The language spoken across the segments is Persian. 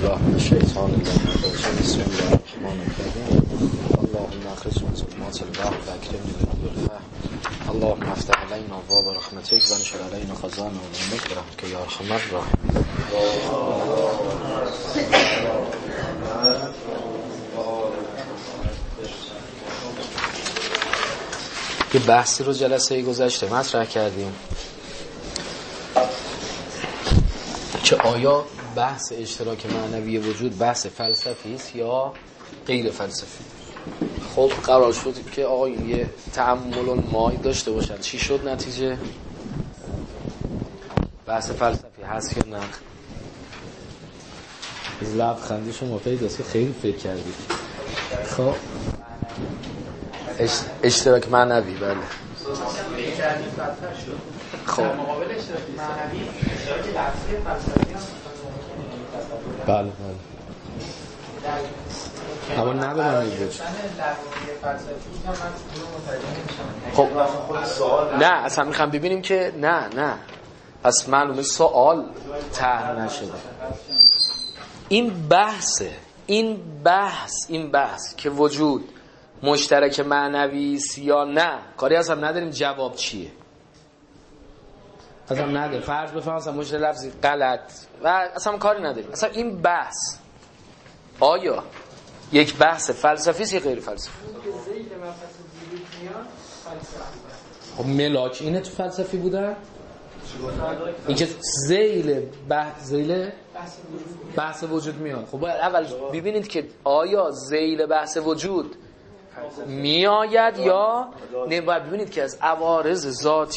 بالله من الشیطان الرجیم. بسم الله الرحمن الرحیم. اللهم اخرجنا من ظلمات الوهم واکرمنا بنور الفهم. اللهم افتح علينا ابواب رحمتك وانشر علينا خزائن علمك برحمتك يا ارحم الراحمين. یه بحثی رو جلسه گذشته مطرح کردیم که آیا بحث اشتراک معنوی وجود بحث فلسفی است یا غیر فلسفی. خب قرار شد که آقا یه تأمل مای داشته باشن. چی شد نتیجه؟ بحث فلسفی هست یا نه؟ از لبخندی شما پیداست که خیلی فکر کردید. خب اشتراک معنوی بله. خب مقابل اشتراک معنوی اشتراک لفظی فلسفی بله بله. اما نه به معنی بود. خب نه اصلا میخوام ببینیم که نه پس معلومه سوال طرح نشده. این بحث که وجود مشترک معنوی است یا نه کاری اصلا نداریم. جواب چیه اصلا نداره. فرض بفرمایید اصلا مشترک لفظی غلط و اصلا کاری نداریم. اصلا این بحث آیا یک بحث فلسفی است یا غیر فلسفی؟ خب ملاک اینه تو فلسفی بوده؟ این که زیل بحث وجود میاد. خب باید اول ببینید که آیا زیل بحث وجود میآید یا نه. باید ببینید که از عوارض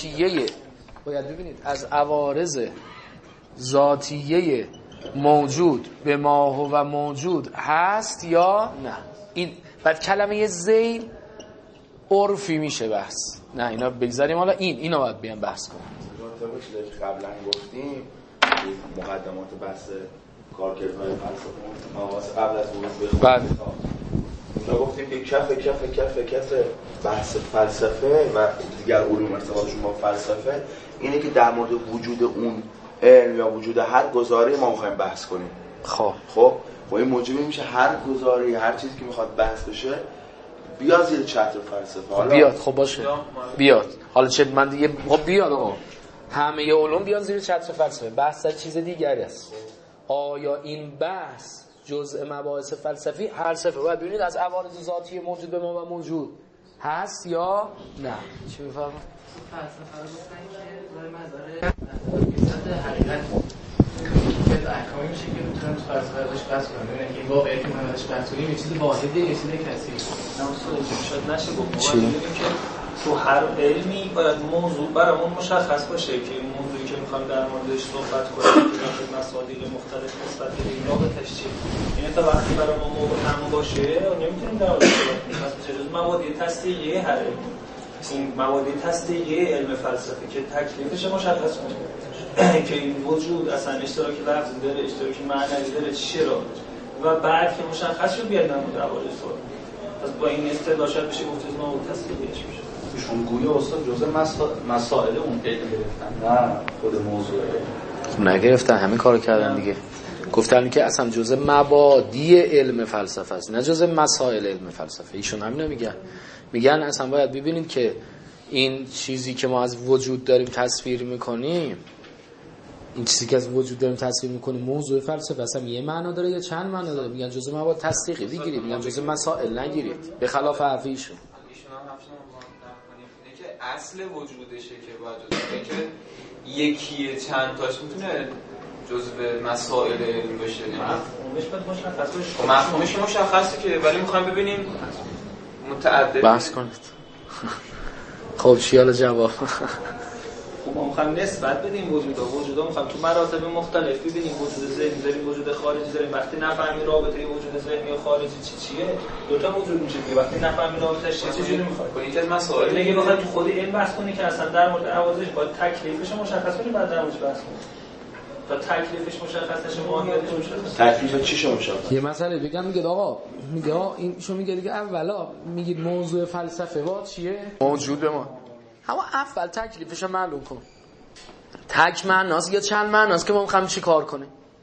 ذاتیه موجود به ما هو موجود هست یا نه. این بعد کلمه زیل عرفی میشه بحث. نه اینا بگذاریم. حالا اینا باید بیان بحث کنیم. طبق چیزی که قبلا گفتیم مقدمات بحث کارکردهای فلسفه قبل از ورود بله ما گفتیم که کف بحث فلسفه و دیگر علوم ارتباطشون با فلسفه اینه که در مورد وجود اون علم یا وجود هر گزاره ما می‌خوایم بحث کنیم. خب این موجب میشه هر گزاره هر چیزی که میخواد بحث بشه بیاد زیر چتر فلسفه. حالا بیاد خب باشه بیاد. حالا چه من دیگه خب بیاد آقا همه علوم بیان زیر چتر فلسفه. بحث در چیز دیگری است. آیا این بحث جزء مباحث فلسفی باید ببینید از عوارض ذاتی موجود به ما و موجود هست یا نه. چی میفهمم؟ فلسفه رو گفتن که داره مداره حقیقت که احکامی میشه که میتونن تو فلسفه ازش بحث کنن. یعنی این واقعی که ما ازش بحث کنیم یه چیز واحده یه چیز کثیره. نمیشه شاید نشه گفت. ما میگیم که تو هر علمی باید موضوع برامون مشخص باشه که این موضوعی که میخوام در موردش صحبت کنیم که مصادیق مختلف نسبت به این رابطش چیه. یعنی تا وقتی برامون مبهم باشه نمیتونیم در موردش صحبت کنیم. مثلا چه جز مواد تصدیقیه هر علمی. این مواد تصدیقیه علم فلسفه که تکلیفش مشخص کنه که این وجود اصلا اشتراک لفظی داره، اشتراک معنوی داره، چرا و بعد که مشخص شد بیاد در مورد عوارض صحبت. پس با این اصطلاح شاید بشه گفت از مواد تصدیقیش میشه. شما گویا استاد جزء مسائل اون علم گرفتن نه خود موضوع خب نگرفتن همین کارو کردن دیگه. گفتن که اصلا جزء مبادی علم فلسفه است نه جزء مسائل علم فلسفه. ایشون همین میگن اصلا باید ببینید که این چیزی که ما از وجود داریم تصویر میکنیم موضوع فلسفه اصلا یه معنا داره یا چند معنا داره. میگن جزء مواد تصدیقی بگیرید، میگن جزء مسائل نگیرید. به خلاف حرفیشون اصل وجودشه که باید جزء که یکیه چند تاش میتونه جزء مسائل علم باشه. مفهومش مشخصه که ولی میخوایم ببینیم متعدد بحث کنید. خب چی حالا جواب؟ خب ما میخوایم نسبت بدیم وجودا میخوایم تو مراتب مختلف ببینیم وجود ذهنی داریم وجود خارجی داریم. وقتی نفهمیم رابطه وجود ذهنی و خارجی چیه دو تا وجود میشه که وقتی نفهمیم رابطه‌اش چه جوری میخواد با اینکه مسائل دیگه بخواد تو خود این بحث کنی که اصلا در مورد عوارضش باید تکلیفش مشخص کنی بعد در موردش بحث کنی. تا تکلیفش مشخص نشه ماهیتش مشخص. تکلیف چی شما مشخص؟ یه مسئله بگم میگه آقا این شو میگه دیگه اولا میگید موضوع فلسفه وا چیه؟ موجود به ما. اما اول تکلیفش رو معلوم کن. تک معناست یا چند معناست که ما میخوایم چی کار کنیم؟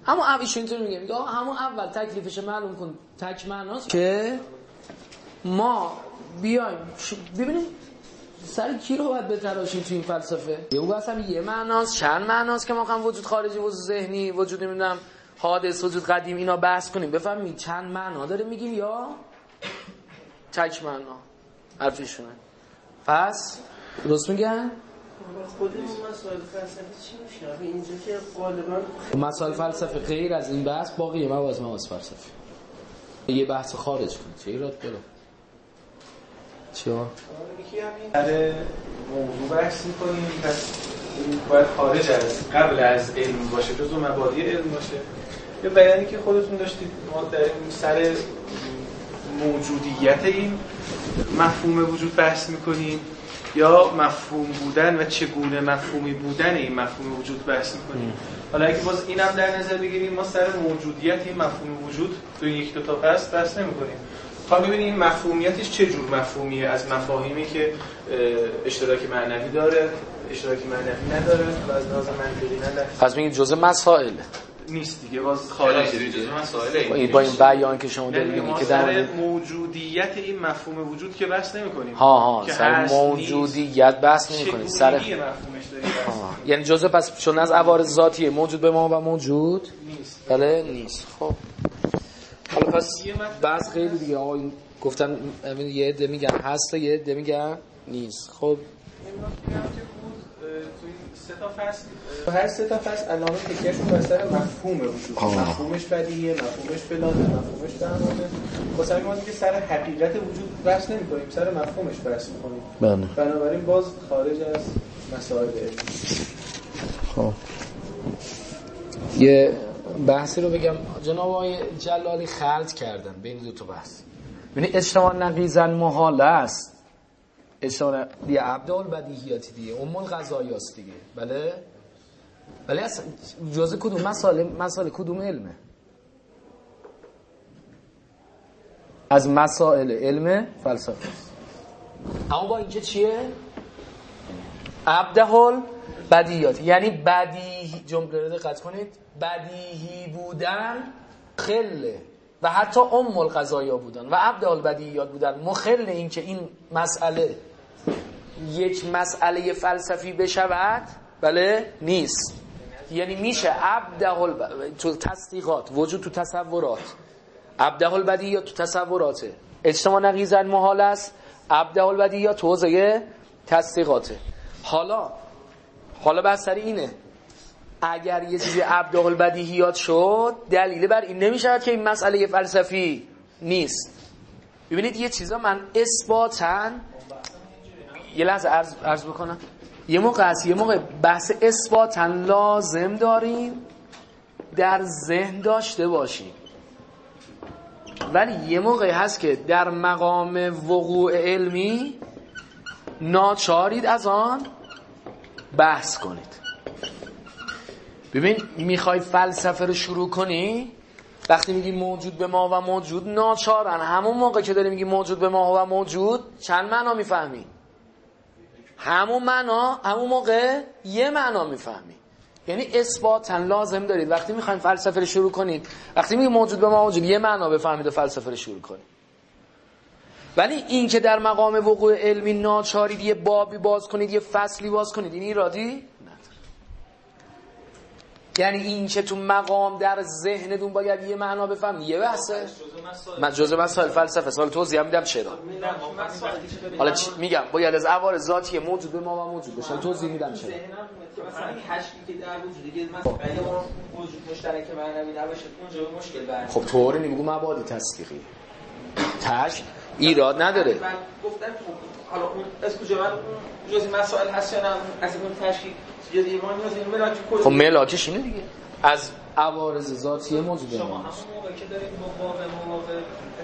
اما ایشون اینطوری میگه همون اول تکلیفش معلوم کن، تک معناست که ما بیایم ببینیم سر کی رو باید بتراشیم تو این فلسفه. یه بگو اصلا یه معناست، چند معناست که ما هم وجود خارجی، وجود ذهنی، وجود نمیدونم حادث، وجود قدیم، اینا بحث کنیم بفهمیم چند معنا داره میگیم یا تک معنا حرفشونه. پس درست میگن؟ خودمون مسائل فلسفی چی میشه؟ اینجا که غالبا مسائل فلسفی غیر از این بحث باقیه مباحث فلسفی. یه بحث خارج کنید چه ایراد داره؟ چیا؟ یکی همین در موضوع بحث می‌کنیم، پس این باید خارج از قبل از علم باشه، جزء مبادی علم باشه. یه بیانی که خودتون داشتید ما در این سر موجودیت این مفهوم وجود بحث می‌کنیم یا مفهوم بودن و چگونه مفهومی بودن این مفهوم وجود بحث می‌کنیم. حالا اگه باز اینم در نظر بگیریم ما سر موجودیت این مفهوم وجود تو این یک دو تا فصل بحث نمی‌کنیم. تا ببینیم این مفهومیتش چه جور مفهومیه از مفاهیمی که اشتراک معنوی داره، اشتراک معنوی نداره و از لحاظ منطقی نداره. پس میگید جزء مسائل نیست دیگه، باز خارج جزء مسائل. با این بیان که شما دارید میگید که در موجودیت این مفهوم وجود که بحث نمی‌کنیم. سر موجودیت بحث نمی‌کنیم، سر مفهومش داریم. یعنی جزء پس چون از عوارض ذاتیه موجود به ما و موجود نیست. بله نیست. خب حالا پس بحث خیلی دیگه آقا گفتن یه عده میگن هست و یه عده میگن نیست. خب این سه تا فصل هر سه تا فصل علامه تکیه‌شون بر سر مفهوم وجود، مفهومش بدیهیه، مفهومش فلانه، مفهومش درمانه. واسه ما دیگه سر حقیقت وجود بحث نمی‌کنیم، سر مفهومش بحث می‌کنیم. بنابراین باز خارج از مسائل علمی. خب یه بحثی رو بگم جناب آقای جلالی خلط کردن بین دو تا بحث. یعنی اجتماع نقیضاً محال است. اجتماع دیگه ابدال بدیهیاتی دیگه ام القضایاست دیگه. بله ولی اصلا جزء کدوم مسائل کدوم علمه؟ از مسائل علم فلسفه است. اما با اینکه چیه؟ ابدال بدیهیات، یعنی بدیهی، جمله رو دقت کنید، بدیهی بودن خله و حتی ام القضایا بودن و ابدال بدیهیات بودن مخل این که این مسئله یک مسئله فلسفی بشود بله نیست. یعنی میشه ابدال تو تصدیقات وجود تو تصورات، ابدال بدیهیات تو تصوراته، اجتماع نقیضاً محال است، ابدال بدیهیات تو حوزه تصدیقاته. حالا بحث سر اینه اگر یه چیزی ابدال بدیهیات شد دلیل بر این نمیشه که این مسئله فلسفی نیست. ببینید یه چیزا من اثباتاً یه لحظه عرض بکنم یه موقع بحث اثباتاً لازم داریم در ذهن داشته باشیم، ولی یه موقع هست که در مقام وقوع علمی ناچارید از آن بحث کنید. ببین میخوای فلسفه رو شروع کنی وقتی میگی موجود به ما و موجود ناچارن همون موقع که داری میگی موجود به ما و موجود چند معنا میفهمی؟ همون موقع یه معنا میفهمی. یعنی اثباتاً لازم دارید وقتی میخواین فلسفه رو شروع کنید وقتی میگی موجود به ما موجود یه معنا بفهمید و فلسفه رو شروع کنید. ولی این که در مقام وقوع علمی ناچارید یه بابی باز کنید یه فصلی باز کنید این ایرادی نداره. یعنی این که تو مقام در ذهنتون باید یه معنا بفهم یه بحثه جزء مسائل فلسفه. سوال توضیح میدم چرا. حالا میگم باید از عوارض ذاتی موجود به ما و موجود بشه توضیح میدم چرا. مثلا این تشکیلی که در وجود دیگه مثلا اگه ما وجود مشترک معنوی نباشه اونجا مشکل برمیاد. خب طوری نمیگم مبادی تصدیقی ایراد نداره. من گفتم حالا اون از کجا من جزئی مسائل هست یا نه از اون تشکیل جزئی ایمان یا ملاک کلی. خب ملاکش اینه دیگه از عوارض ذاتی موجود شما همون موقع که دارید موافق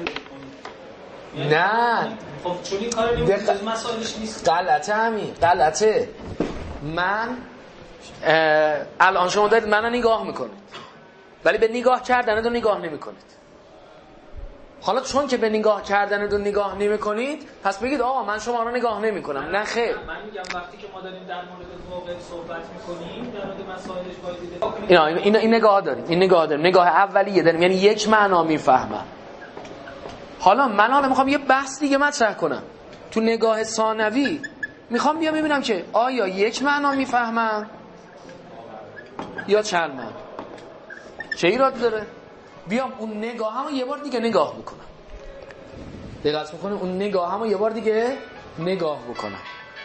نه خب چون این کار نمی‌کنید مسائلش نیست. غلطه. من الان شما دارید منو نگاه میکنید ولی به نگاه کردن تو نگاه نمیکنید. حالا چون که به نگاه کردن دو نگاه نمی کنید پس بگید آقا من شما رو نگاه نمی کنم. نه خیر، من میگم وقتی که ما داریم در مورد واقع صحبت میکنیم در مورد مسائلش باید دیده این نگاه داریم، این نگاه داریم، نگاه اولیه داریم، یعنی یک معنا میفهمم. حالا من میخوام یه بحث دیگه مطرح کنم. تو نگاه ثانوی میخوام بیام ببینم که آیا یک معنا میفهمم یا چند معنا. چه ایراد داره بیام اون نگاهمو یه بار دیگه نگاه بکنم؟ دقت میکنه اون نگاهمو یه بار دیگه نگاه بکنم.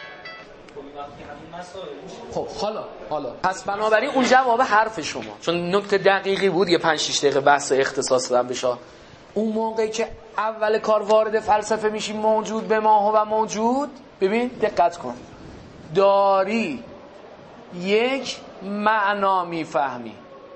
خب حالا پس بنابراین اون جواب حرف شما، چون نکته دقیقی بود، یه 5-6 دقیقه بحث اختصاص دادم بشه. اون موقعی که اول کار وارد فلسفه میشی موجود به ما و موجود، ببین دقت کن، داری یک معنا میفهمی.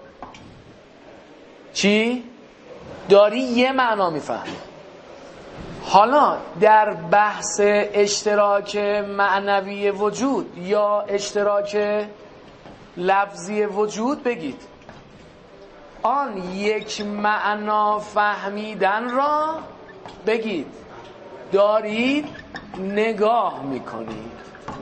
چی؟ داری یه معنا میفهمی. حالا در بحث اشتراک معنوی وجود یا اشتراک لفظی وجود بگید آن یک معنا فهمیدن را بگید دارید نگاه میکنید،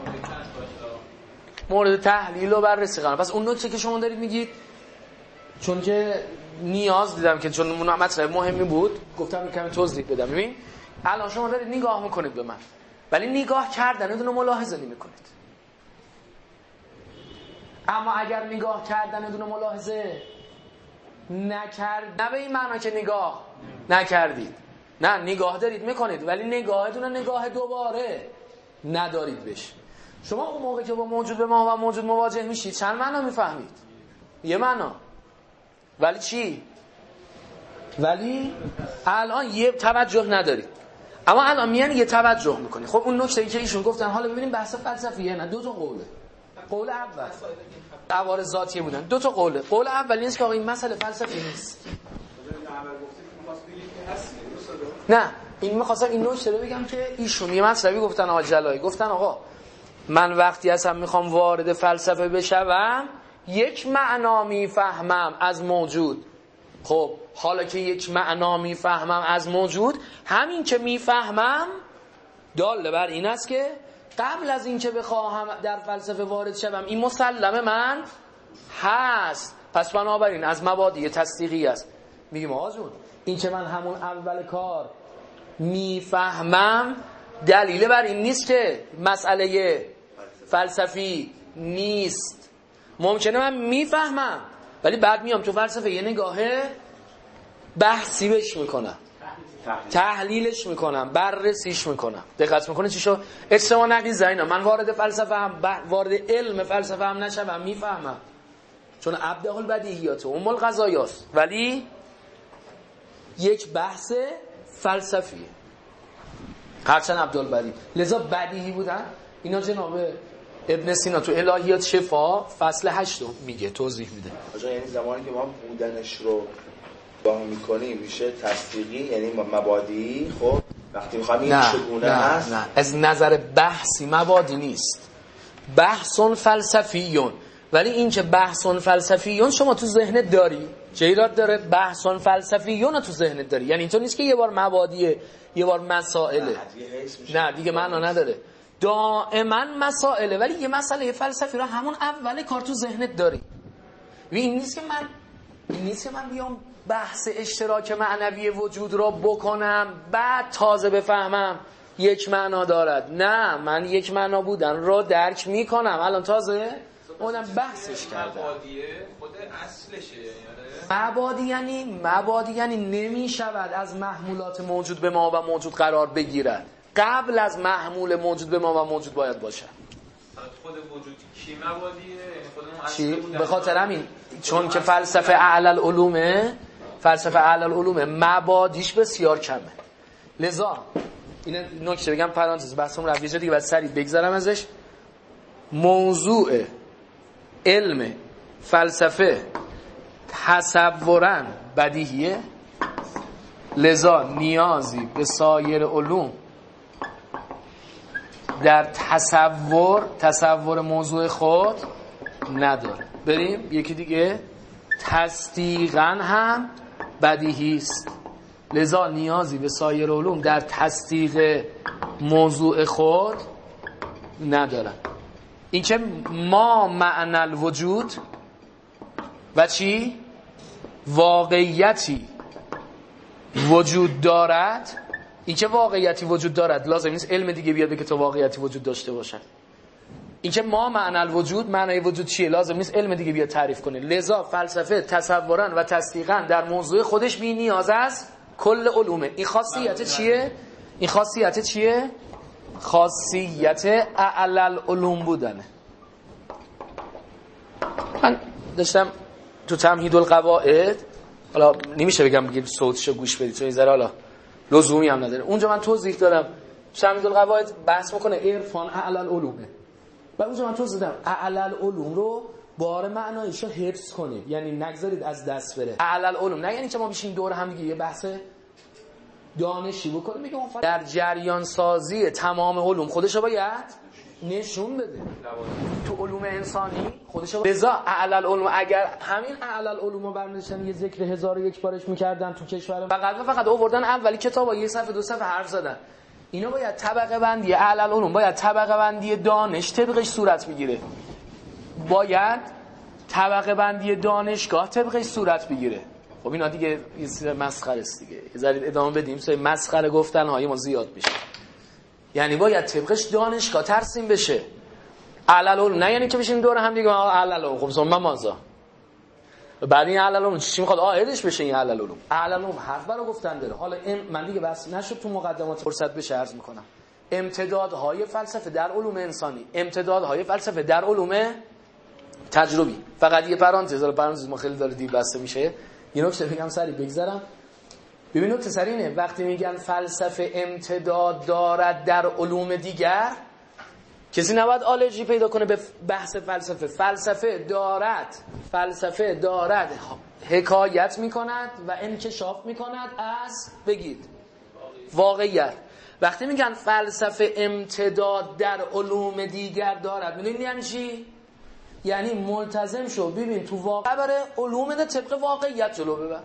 مورد تحلیل و بررسی قرار. پس اون نکته که شما دارید میگید، چون که نیاز دیدم که چون مطلب مهمی بود گفتم کمی توضیح بدم. ببین الان شما دارید نگاه میکنید به من، ولی نگاه کردن رو ملاحظه نمیکنید. اما اگر نگاه کردن رو ملاحظه نکرد، نه به این معنا که نگاه نکردید، نه نگاه دارید میکنید ولی نگاهتون نگاه دوباره ندارید بهش. شما اون موقع که با موجود به ما و موجود مواجه میشید چند معنا میفهمید؟ یه معنا. ولی چی؟ ولی الان یه توجه ندارید، اما الان میان یه توجه میکنی. خب اون نکته ای که ایشون گفتن، حالا ببینیم بحث فلسفیه، نه دو تا قوله. قول اول عوارض ذاتیه بودن، دو تا قوله. قول اول اینه که آقا این مسئله فلسفی نیست. نه این می‌خواستم این نکته رو بگم که ایشون یه مطلبی گفتن، آقا جلایی گفتن آقا من وقتی اصلا میخوام وارد فلسفه بشم یک معنا میفهمم از موجود. خب حالا که یک معنا میفهمم از موجود، همین که میفهمم دال بر این است که قبل از این که بخواهم در فلسفه وارد شوم این مسلمه من هست. پس بنابراین از مبادی تصدیقی است. میگیم آقا جون این که من همون اول کار میفهمم دلیل بر این نیست که مسئله فلسفی نیست. ممکنه من میفهمم ولی بعد میام تو فلسفه یه نگاه بحثی بهش میکنم، تحلیلش میکنم، بررسیش میکنم. دقت میکنه چی شو؟ اجتماع نقیض زینا. من وارد فلسفه هم وارد علم فلسفه هم نشم میفهمم، چون ابداع البدیهیات ام القضایاست، ولی یک بحث فلسفیه هرچند ابداع البدیهی. لذا بدیهی بودن اینا جناب ابن سینا تو الهیات شفا فصل 8 میگه، توضیح میده. یعنی زمانی که ما بودنش رو با میکنیم میشه تصدیقی، یعنی مبادی. خب وقتی میخوام این چگونه هست، نه از نظر بحثی مبادی نیست، بحثون فلسفیون. ولی این که بحثون فلسفیون شما تو ذهنت داری، چه ایراد داره؟ بحثون فلسفیون تو ذهنت داری، یعنی اینطور نیست که یه بار مبادیه یه بار مسائله. نه دیگه معنا نداره، دائما مسائله. ولی یه مسئله فلسفی رو همون اول کار تو ذهنت داری. این نیست که من بیام بحث اشتراک معنوی وجود رو بکنم بعد تازه بفهمم یک معنا دارد. نه من یک معنا بودن رو درک میکنم الان تازه اونم بحثش کردم. خود اصلشه مبادی یعنی نمی شود از محمولات موجود به ما و موجود قرار بگیرد، قبل از محمول موجود به ما و موجود باید باشد. خود وجود کی مبادیه؟ چی؟ به خاطر همین چون که فلسفه اعلی العلوم مبادیش بسیار کمه. لذا این نکته بگم پرانتز بحثم رو یه دیگه بعد سریع بگذرم ازش. موضوع علم فلسفه تصوراً بدیهیه، لذا نیازی به سایر علوم در تصور موضوع خود نداره. بریم یکی دیگه، تصدیقاً هم بدیهی است. لذا نیازی به سایر علوم در تصدیق موضوع خود ندارن. این که ما معنی الوجود و چی؟ واقعیتی وجود دارد. این که واقعیتی وجود دارد لازم نیست علم دیگه بیاد که تو واقعیتی وجود داشته باشن. این که ما معنی الوجود، معنای وجود چیه، لازم نیست علم دیگه بیاد تعریف کنه. لذا فلسفه تصوراً و تصدیقاً در موضوع خودش بی نیاز از کل علومه. این خاصیت چیه؟ این خاصیت چیه؟ خاصیت اعلی العلوم بودنه. من داشتم تو تمهید القواعد، حالا نمیشه بگم بگید صوتشو گوش بدید چون این ذره حالا لزومی هم نداره، اونجا من توضیح دادم تمهید القواعد بحث میکنه عرفان اعلی العلومه و اونجا من توضیح دادم اعلی العلوم رو بار معنایشو حفظ کنید، یعنی نگذارید از دست بره. اعلی العلوم نه یعنی که ما بشین دور هم دیگه یه بحث دانشی بکنیم میگم در جریان سازی تمام علوم خودشو باید نشون بده. تو علوم انسانی خودشو لذا اعلی العلوم، اگر همین اعلی العلوم رو برمی‌داشتن یه ذکر 1001 بارش میکردن تو کشور فقط آوردن اولی کتابا یه صفحه دو صفحه حرف زدن، اینا باید طبقه بندی اعلی العلوم، باید طبقه بندی دانش طبقش صورت بگیره، باید طبقه بندی دانشگاه طبقش صورت بگیره. خب اینا دیگه یه سری مسخره است دیگه، یه ذره ادامه بدیم سری مسخره گفتن های ما زیاد میشه. یعنی باید طبقش دانشگاه ترسیم بشه. علل نه یعنی که بشین دور هم دیگه علل خب ثم مازا بعد این علل چی میخواد عائدش بشه این علل حرف برای گفتن داره. حالا من دیگه بس نشد تو مقدمات فرصت بشه عرض میکنم امتدادهای فلسفه در علوم انسانی، امتدادهای فلسفه در علوم تجربی. فقط یه پرانتز ما خیلی داره دیر بسته میشه، یه نکته بگم سریع بگذرم. ببین نکته سریع اینه وقتی میگن فلسفه امتداد دارد در علوم دیگر، کسی نباید آلرژی پیدا کنه به بحث فلسفه. فلسفه دارد حکایت میکند و انکشاف میکند از بگید واقعیت. وقتی میگن فلسفه امتداد در علوم دیگر دارد، میدونی یعنی چی؟ یعنی ملتزم شو ببین تو واقع بره علوم ده طبق واقعیت جلو ببر.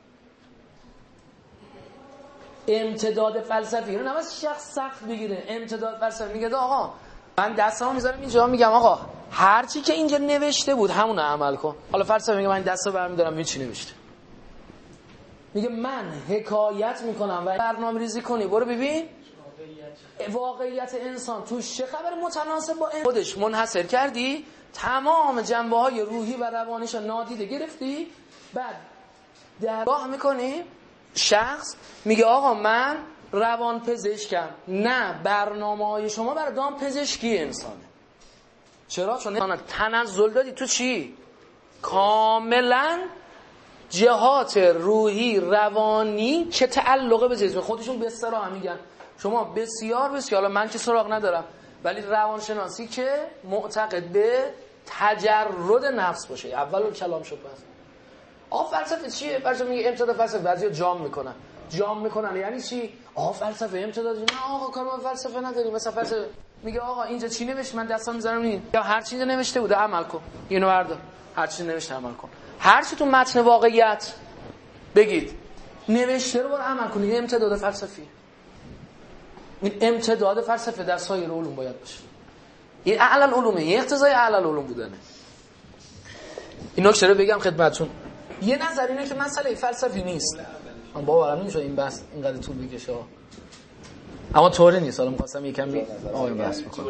امتداد فلسفی رو نباید شخص سخت بگیره. امتداد فلسفی میگه آقا من دستامو میذارم اینجا، میگم آقا هر چی که اینجا نوشته بود همون رو عمل کن. حالا فلسفه میگه من دستو برمی‌دارم این چی نوشته، میگه من حکایت میکنم و برنامه‌ریزی کنی برو ببین واقعیت انسان توش چه خبر متناسب با خودش منحصر کردی، تمام جنبه‌های روحی و روانیش نادیده گرفتی، بعد درگاه میکنی شخص میگه آقا من روان پزشکم. نه، برنامه‌های شما برای دام پزشکی انسانه. چرا؟ چون تنزل دادی تو چی؟ کاملا جهات روحی روانی که تعلقه به جسم خودشون به اصطلاح میگن شما بسیار من که سراغ ندارم، ولی روانشناسی که معتقد به تجرد نفس باشه. اول کلام شد بس فلسفه چیه؟ فلسفه میگه امتداد فلسفه. بعضیا جام میکنن یعنی چی؟ فلسفه امتداد. نه آقا کار با فلسفه نداریم. مثلا فلسفه میگه آقا اینجا چی نوشته من دستام میذارم این، یا هر چیزی نوشته بوده عمل کن، اینو بردار، هر چیزی نوشته عمل کن، هر چی تو متن واقعیت بگید نوشته رو برو عمل کن. این امتداد فلسفی، این امتداد فلسفه در سایر علوم باید باشه. این اعلی العلومه، این اقتضای اعلی العلوم بودنه. این نکته رو بگم خدمتتون. یه نظر اینه که مسئله فلسفی نیست. من باورم نمیشه این بحث اینقدر طول بکشه، اما طوری نیست. حالا می‌خواستم یکم این بحث بکنم.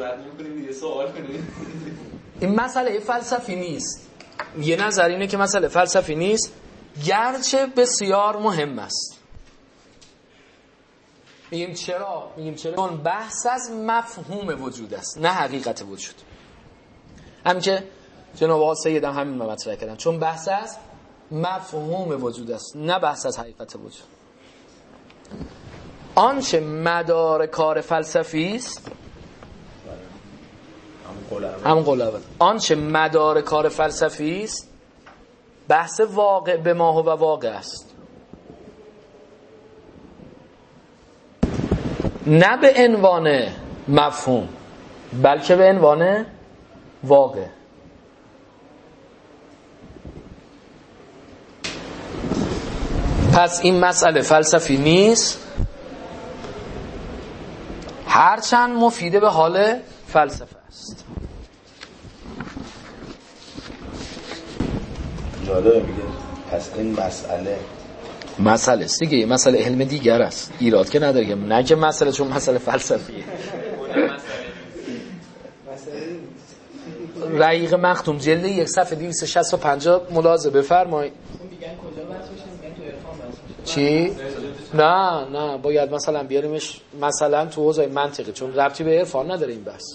این مسئله فلسفی نیست. یه نظر اینه که مسئله فلسفی نیست، گرچه بسیار مهم است. میگیم چرا؟ چون بحث از مفهوم وجود است، نه حقیقت وجود. همین که جناب آقا سید هم همین مطرح کردن، چون بحث از مفهوم وجود است، نه بحث از حقیقت وجود. آنچه مدار کار فلسفی است، همون قول اول، آنچه مدار کار فلسفی است بحث واقع به ما و واقع است، نه به عنوان مفهوم بلکه به عنوان واقع. پس این مسئله فلسفی نیست، هرچند مفیده به حال فلسفه است. جالبه میگه پس این مسئله است دیگه، مسئله علم دیگر است، ایراد که نداره که نه که مسئله چون مسئله فلسفیه. رقیق مختوم جلد 1 صفحه 265 ملاحظه بفرمایید. چی؟ نه باید مثلا بیاریمش مثلا تو حوزه منطقی، چون ربطی به عرفان نداره این بحث.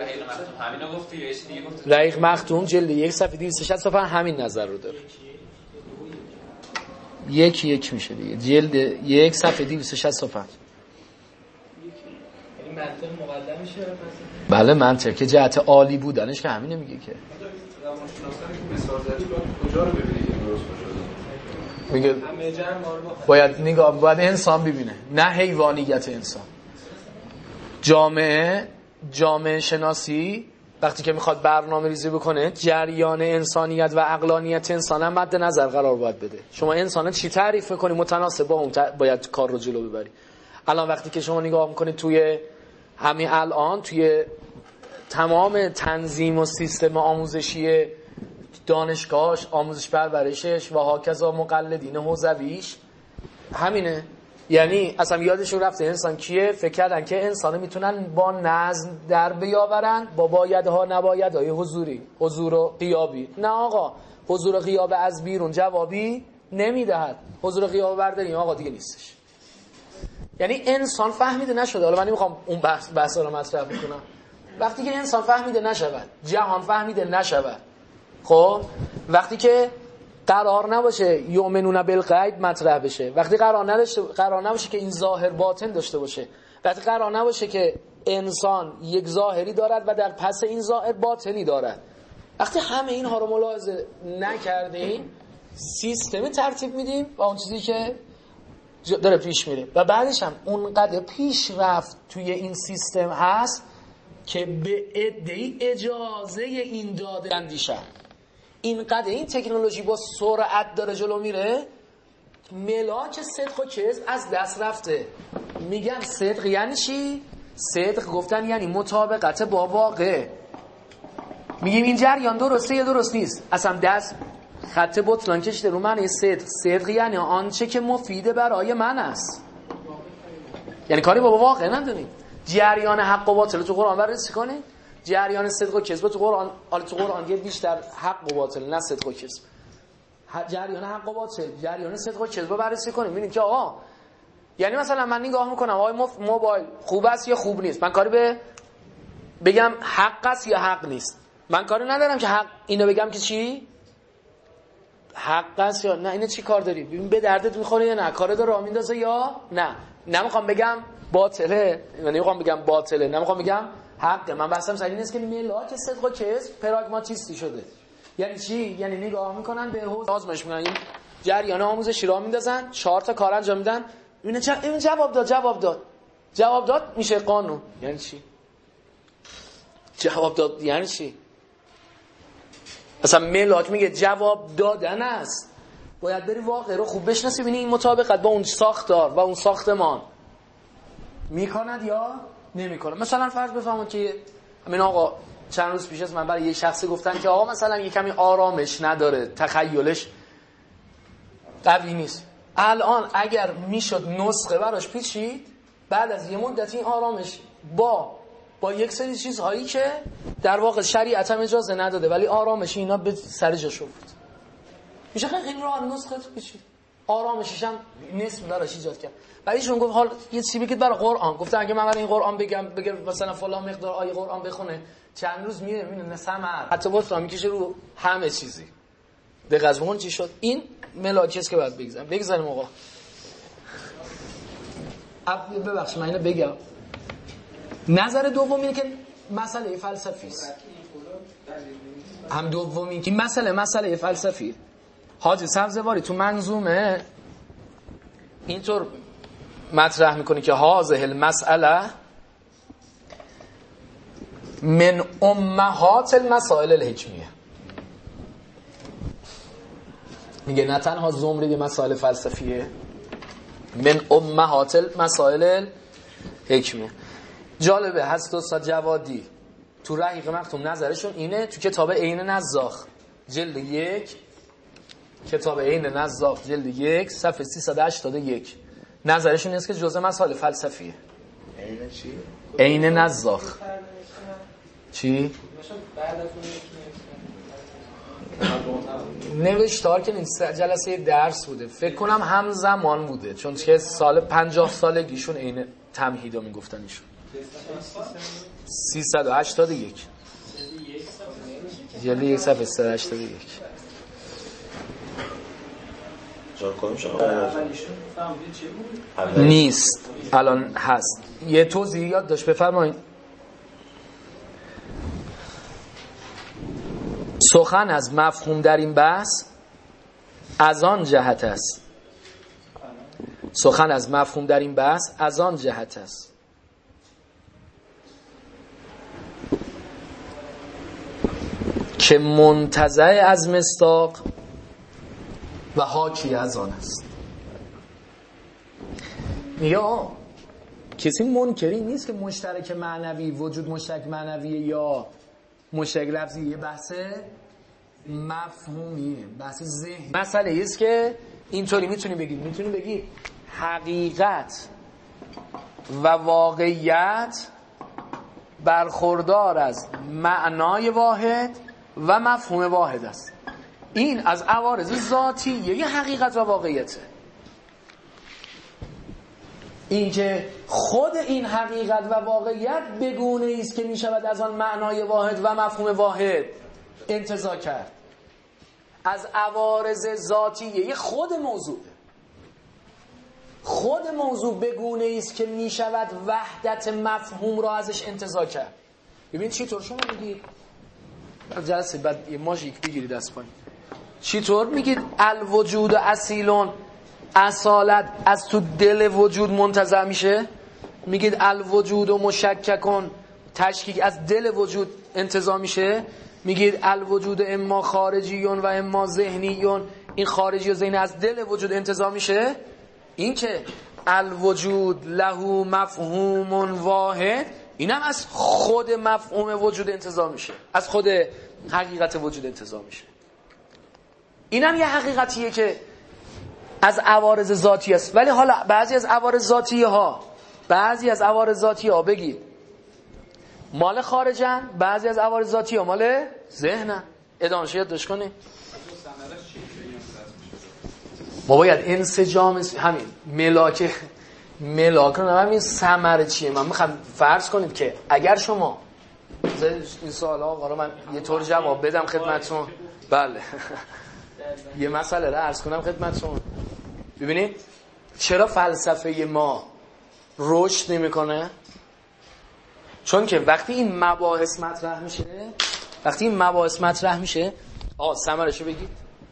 رقیق مختوم جلد 1 صفحه 265 همین نظر رو داره. یک میشه دیگه، جلد 1 صفحه 265. یعنی منطق مقدم میشه. بله منطق که جهت عالی بودنش که همینه میگه که میگه باید انسان ببینه، نه حیوانیت انسان. جامعه شناسی وقتی که میخواد برنامه ریزی بکنه جریان انسانیت و عقلانیت انسان هم مد نظر قرار باید بده. شما انسان چی تعریف کنی متناسب با اون باید کار رو جلو ببری. الان وقتی که شما نگاه میکنید توی همین الان توی تمام تنظیم و سیستم آموزشی دانشگاهش، آموزش پرورشش و هاکذا مقلدین حوزویش همینه. یعنی اصلا یادشون رفته انسان کیه، فکر کردن که انسان میتونن با نظم در بیاورن، با بایدها نبایدهای حضور و غیابی. نه آقا، حضور و غیاب از بیرون جوابی نمیدهد. حضور و غیاب برداریم آقا دیگه نیستش. یعنی انسان فهمیده نشده. حالا من نمیخوام اون بحثا رو مطرح بکنم. وقتی که انسان فهمیده نشود، جهان فهمیده نشود، خب وقتی که قرار نباشه یؤمنون بالغیب مطرح بشه، وقتی قرار نباشه که این ظاهر باطن داشته باشه، وقتی قرار نباشه که انسان یک ظاهری دارد و در پس این ظاهر باطنی دارد، وقتی همه اینها رو ملاحظه نکردیم سیستمی ترتیب میدیم و اون چیزی که داره پیش میره و بعدش هم اونقدر پیشرفت توی این سیستم هست که به عده‌ای اجازه این داده اندیشن. اینقدر این تکنولوژی با سرعت داره جلو میره، ملاک صدق و کذب از دست رفته. میگن صدق یعنی چی؟ صدق گفتن یعنی مطابقت با واقع. میگیم این جریان درسته یا درست نیست، اصلا دست خط بطلان کشیده رو معنی صدق. صدق یعنی آنچه که مفیده برای من است، یعنی کاری با واقع نداریم. جریان حق و باطل تو قرآن بررسی کنید، جریان صدق و کذب تو قرآن، تو قرآن یه بیشتر حق و باطل نه صدق و کذب، جریان حق و باطل، جریان صدق و کذب بررسی کنید. ببینید که آقا یعنی مثلا من نگاه میکنم آقا موبایل خوب است یا خوب نیست، من کاری به بگم حق است یا حق نیست، من کاری ندارم که حق اینو بگم که چی حق است یا نه. اینو چی کار داری؟ ببین به دردت میخوره یا نه، کارت رو راه میندازه یا نه. نمیخوام بگم باطله، نمیخوام بگم باطله، نمیخوام بگم حقه. من بحثم سر این است که ملاک صدق و کذب پراگماتیستی شده. یعنی چی؟ یعنی نگاه میکنن به حوزه آزمایش، میکنن این جریان آموزشی را میندازن، 4 تا کار انجام میدن، این جواب داد میشه قانون. یعنی چی جواب داد؟ یعنی چی؟ اصلا ملاک میگه جواب دادن است، باید بری واقع رو خوب بشناسی ببینی این مطابقت با اون ساختار و اون ساختمان میکند یا نمیکنه. مثلا فرض بفرمایید که همین آقا چند روز پیش از من برای یه شخصی گفتن که آقا مثلا یه کمی آرامش نداره، تخیلش قوی نیست. الان اگر میشد نسخه براش پیچید، بعد از یه مدت این آرامش با یک سری چیزهایی که در واقع شریعت هم اجازه نداده ولی آرامش اینا به سر جاش افتاد، میشه خیلی راه نسخه پیچید، آرامشش هم نصف براش ایجاد کرد. بعدیشون گفت حال یه چیزی بگید برای قرآن. گفتن اگه من برای این قرآن بگم مثلا فلان مقدار آیه قرآن بخونه چند روز میره میبینه ثمر، حتی بطلا میکشه رو همه چیزی. دقیقاً اون چی شد؟ این ملاکیست که باید بگذاریم آقا. ببخشید من اینو بگم. نظر دوم اینه که مسئله فلسفی است. هم دومی که مسئله فلسفی. حاجی سبزواری تو منظومه اینطور مطرح میکنه که هذه المسئله من امهات المسائل الحکمیه. میگه نه تنها زمره مسائل فلسفیه من امهات المسائل حکمه. جالبه هست استاد جوادی تو رحیق مختوم نظرشون اینه، تو کتاب عین نزاخ جلد 1 کتاب عین نزاخ جلد 1 صفحه 381 نظرشون اینه که جزء مسائل فلسفیه. عین چی؟ عین نزاخ چی؟ نوشتار که نیست، جلسه درس بوده فکر کنم همزمان بوده، چون که سال 50 سالگیشون عین تمهیدا میگفتن ایشون. 381 جلد 1 صفحه 381 نیست، الان هست. یه توضیح یاد داشت بفرمایید. سخن از مفهوم در این بحث از آن جهت است. سخن از مفهوم در این بحث از آن جهت است که منتزع از مصداق و حاکی از آن است. میگه کسی منکری نیست که مشترک معنوی، وجود مشترک معنوی یا مشترک لفظی یه بحث مفهومیه، بحث ذهنی. مسئله ایست که اینطوری میتونی بگی حقیقت و واقعیت برخوردار از معنای واحد و مفهوم واحد است. این از عوارض ذاتی یه حقیقت و واقعیته. این که خود این حقیقت و واقعیت بگونه است که می شود از آن معنای واحد و مفهوم واحد انتزاع کرد. از عوارض ذاتی خود موضوع بگونه است که می شود وحدت مفهوم را ازش انتزاع کرد. ببین چطور شما میگید جلسه بعد یه ماژیک بگیرید دست پایین، چطور میگید الوجود اصیلون اصالت از تو دل وجود منتزع میشه؟ میگید الوجود و مشککون تشکیک از دل وجود انتزاع میشه؟ میگید الوجود اما خارجیون و اما ذهنیون، این خارجی و ذهنی از دل وجود انتزاع میشه؟ این که الوجود له مفهوم واحد، اینم از خود مفهوم وجود انتزاع میشه، از خود حقیقت وجود انتزاع میشه. اینم یه حقیقتیه که از عوارض ذاتی است. ولی حالا بعضی از عوارض ذاتی ها بگید مال خارجن، بعضی از عوارض ذاتی ها مال ذهنن. ادامه شاید داشت کنی ما باید انسجام همین ملاک رو همین ثمره چیه. من میخوام فرض کنید که اگر شما این سوال آقا رو من یه طور جواب بدم خدمتتون. بله یه مسئله رو عرض کنم خدمتتون. ببینید چرا فلسفه ما رشد نمیکنه؟ چون که وقتی این مباحث مطرح میشه ثمرشو بگید.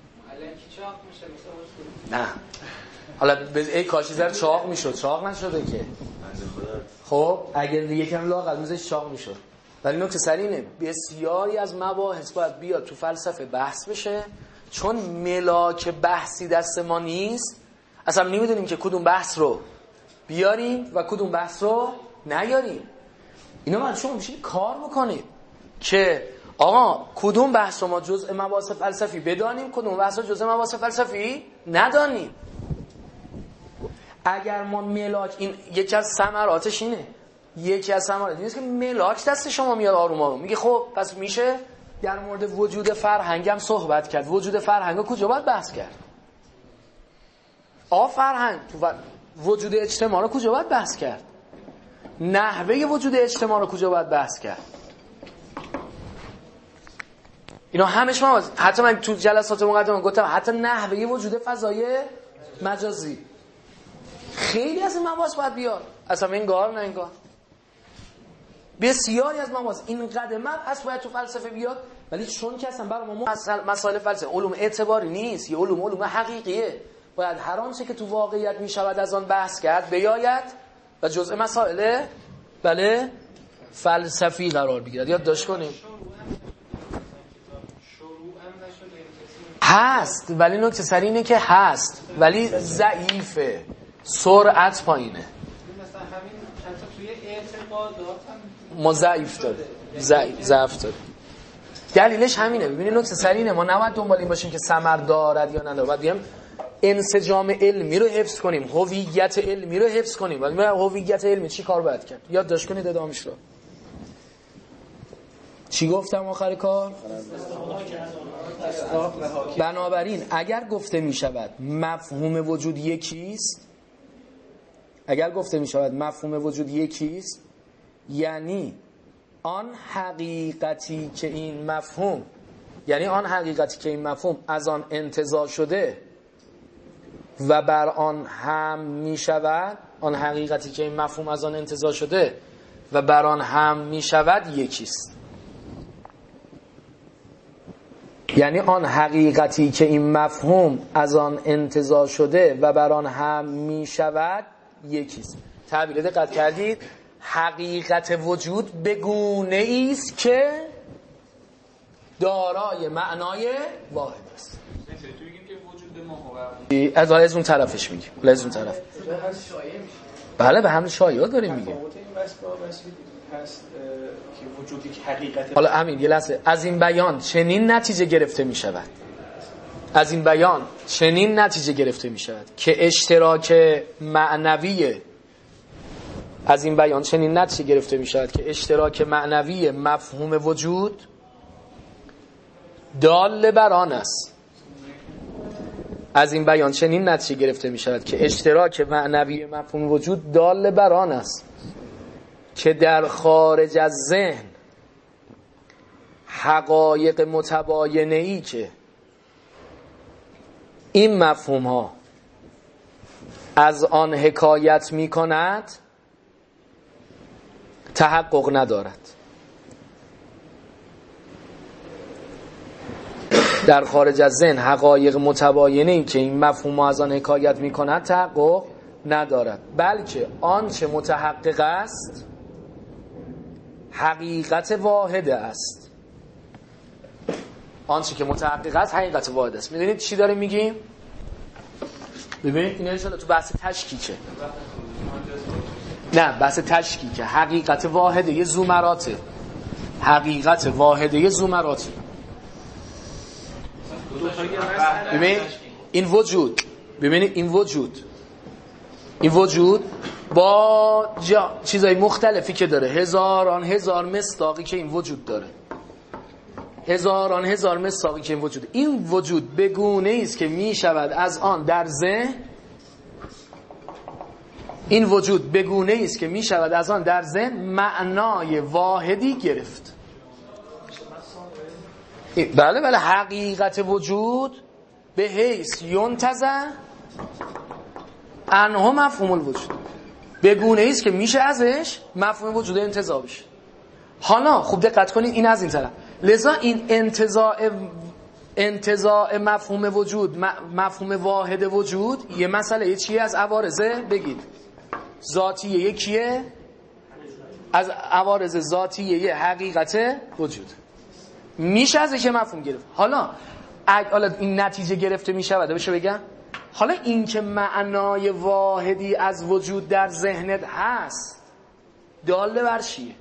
نه حالا ای کاشی زر چاق میشد، چاق نشده که. خب اگر یکم لاغر میزش چاق میشد. ولی نکته سر اینه بسیاری از مباحث باید بیاد تو فلسفه بحث بشه، چون ملاک بحثی دست ما نیست. اصلا نمیدونیم که کدوم بحث رو بیاریم و کدوم بحث رو نیاریم. اینا باید شما بشید کار بکنید که آقا کدوم بحث رو ما جزء مباحث فلسفی بدانیم، کدوم بحث رو جزء مباحث فلسفی ندانیم. اگر ما ملاک، این یکی از ثمراتش اینه، یکی از ثمرات اینه که ملاک دست شما میاد آروم آروم میگه خب پس میشه در مورد وجود فرهنگ هم صحبت کرد. وجود فرهنگ رو کجا باید بحث کرد؟ فرهنگ تو وجود اجتماع رو کجا باید بحث کرد؟ نحوه وجود اجتماع رو کجا باید بحث کرد؟ اینا همش ما حتی من تو جلسات مقدمه گفتم حتی نحوه وجود فضای مجازی خیلی از این مباحث باید بیاد. اصلا انگار نه انگار بسیاری از مباحث این قدمه پس باید تو فلسفه بیاد. ولی چون که اصلا برای ما مسائل فلسفه علوم اعتباری نیست، یه علوم حقیقیه، باید هر آنچه که تو واقعیت می شود از آن بحث کرد بیاید و جزء مسائل فلسفی قرار بگیرد. یاد داشت کنیم هست، ولی نکته سر اینه که هست ولی ضعیفه. سرعت پایینه. مثلا همین حتی توی اعتقادات هم ما ضعیف داره، ضعف داره. دلیلش همینه. ببینید نکته سر اینه، ما نباید دنبال این باشیم که ثمر دارد یا نداره، باید بگیم انسجام علمی رو حفظ کنیم، هویت علمی رو حفظ کنیم. ولی هویت علمی چی کار باید کرد؟ یادداشت کنید ادامهش رو. چی گفتم آخر کار؟ بنابراین اگر گفته می شود مفهوم وجود یکیست، اگر گفته می شود مفهوم وجود یکیست، یعنی آن حقیقتی که این مفهوم، یعنی آن حقیقتی که این مفهوم از آن انتزاع شده و بر آن هم می شود، آن حقیقتی که این مفهوم از آن انتزاع شده و بر آن هم می شود یکیست. یعنی آن حقیقتی که این مفهوم از آن انتزاع شده و بر آن هم می شود یکیست. تعبیر دقت کردید؟ حقیقت وجود به گونه است که دارای معنای واحد است. از اون طرفش میگیم، از اون طرف. بله به همین شایعات داریم میگیم. وجودی که حقیقت. حالا همین یه لحظه، از این بیان چنین نتیجه گرفته می شود، از این بیان چنین نتیجه گرفته می شود که اشتراک معنوی، از این بیان چنین نتیجه گرفته می شود که اشتراک معنوی مفهوم وجود دال بر آن است. از این بیان چنین نتیجه گرفته می شود که اشتراک معنوی مفهوم وجود دال بر آن است که در خارج از ذهن حقایق متباینه‌ای که این مفهوم ها از آن حکایت می کند تحقق ندارد. در خارج از ذهن حقایق متباینه‌ای که این مفهوم ها از آن حکایت می کند تحقق ندارد، بلکه آنچه متحقق است حقیقت واحد است. آنچه که متحقق است حقیقت واحد است. میدونید چی داریم میگیم؟ ببینید این انشاءالله تو بحث تشکیکه، نه بحث تشکیکه. حقیقت واحده زومراته، حقیقت واحده زومراته. ببینید این وجود، ببینید این وجود با چیزای مختلفی که داره، هزاران هزار مصداقی که این وجود داره، هزاران هزار مصداقی که این وجود، این وجود به گونه است که می شود از آن در ذهن، این وجود به گونه است که می شود از آن در ذهن معنای واحدی گرفت. بله حقیقت وجود به حیث ینتزع عنه مفهوم الوجود، به گونه است که میشه ازش مفهوم وجود انتزاع بشه. حالا خوب دقت کنید، این از این طرف. لذا این انتزاع مفهوم وجود، مفهوم واحد وجود، یه مسئله یه چیه از عوارضه بگید ذاتیه، یکیه از عوارض ذاتیه یه حقیقت وجود، میشه ازش مفهوم گرفت. حالا این نتیجه گرفته میشه بشه بگم حالا این که معنای واحدی از وجود در ذهنت هست داله بر چیه؟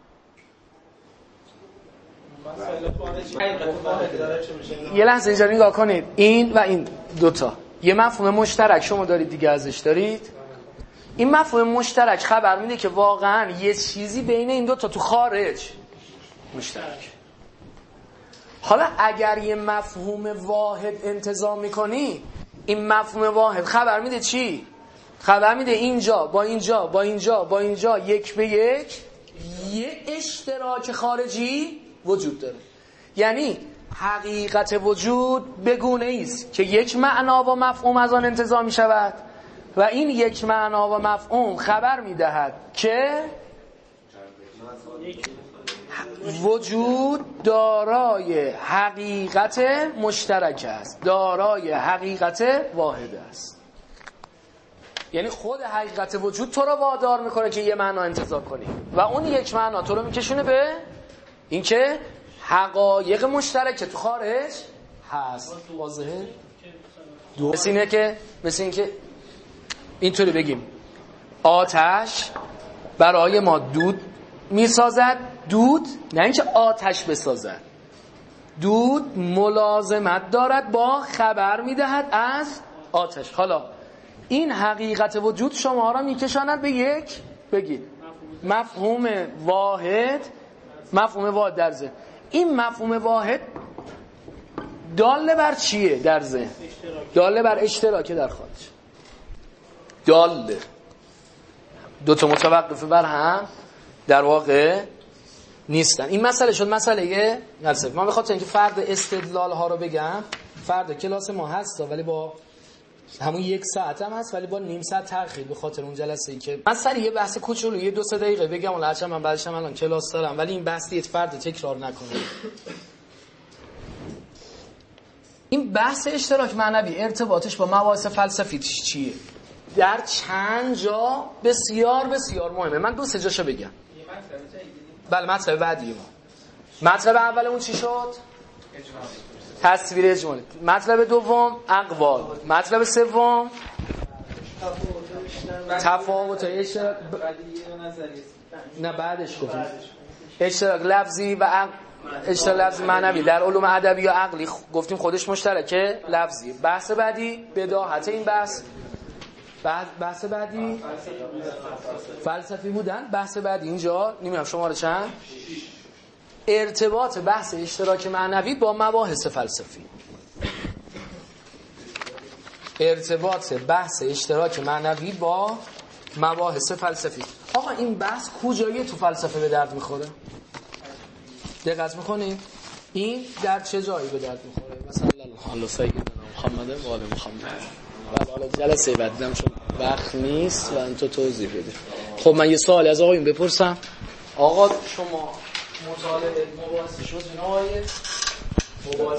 یه لحظه اینجا نگاه کنید، این و این دوتا یه مفهوم مشترک شما دارید دیگه، ازش دارید. این مفهوم مشترک خبر میده که واقعا یه چیزی بین این دوتا تو خارج مشترک. حالا اگر یه مفهوم واحد انتزاع میکنی، این مفهوم واحد خبر میده چی؟ خبر میده اینجا با اینجا با اینجا با اینجا یک به یک یه اشتراک خارجی وجود داره. یعنی حقیقت وجود به گونه است که یک معنا و مفهوم از آن انتزاع می شود و این یک معنا و مفهوم خبر می دهد که وجود دارای حقیقت مشترک است، دارای حقیقت واحد است. یعنی خود حقیقت وجود تو رو وادار میکنه که یه معنا انتزاع کنی و اون یک معنا تو رو میکشونه به اینکه حقایق مشترک تو خارج هست. واضحه؟ مثل اینه که اینطوری بگیم آتش برای ما دود میسازد. دود نه اینکه آتش بسازد، دود ملازمت دارد با خبر میدهد از آتش. حالا این حقیقت وجود شما را میکشاند به یک، بگید مفهوم واحد. مفهوم واحد در ذهن. این مفهوم واحد داله بر چیه در ذهن؟ داله بر اشتراک در خارج. داله دوتا متوقف بر هم در واقع نیستن. این مسئله شد مسئله فلسفی. من به خاطر اینکه فرد استدلال ها رو بگم، فرد کلاس ما هست ولی با همون 1 ساعت هم هست ولی با نیم ساعت تأخیر به خاطر اون جلسه ای که من سری یه بحث کوچولو یه 2-3 دقیقه بگم ولی هرچند من بعدش هم الان کلاس دارم ولی این بحث دیگه فرد تکرار نکنه. این بحث اشتراک معنوی ارتباطش با مباحث فلسفی چیه؟ در چند جا بسیار بسیار مهمه. من 2-3 جاشو بگم. بله مطلب بعدی ما. مطلب اولمون چی شد؟ تصویر اجمالی. مطلب دوم اقوال. مطلب سوم تفاوت اشتراک نه بعدش گفتیم اشتراک لفظی و اشتراک لفظی معنوی در علوم ادبی و عقلی گفتیم خودش مشترکه لفظی. بحث بعدی بداهت این بحث بعدی فلسفی بودن. بحث بعدی اینجا نمیدونم شماره چند، ارتباط بحث اشتراک معنوی با مباحث فلسفی. ارتباط بحث اشتراک معنوی با مباحث فلسفی. آقا این بحث کجایی تو فلسفه به درد میخوره؟ دقت میکنیم این در چه جایی به درد میخوره؟ مثلا الله سیدنا محمد و آل محمد. و حالا جلسه بعد دیدم چون وقت نیست و انتو توضیح بده. خب من یه سوالی از آقایون بپرسم. آقا شما مطالعه مباحث شد اینا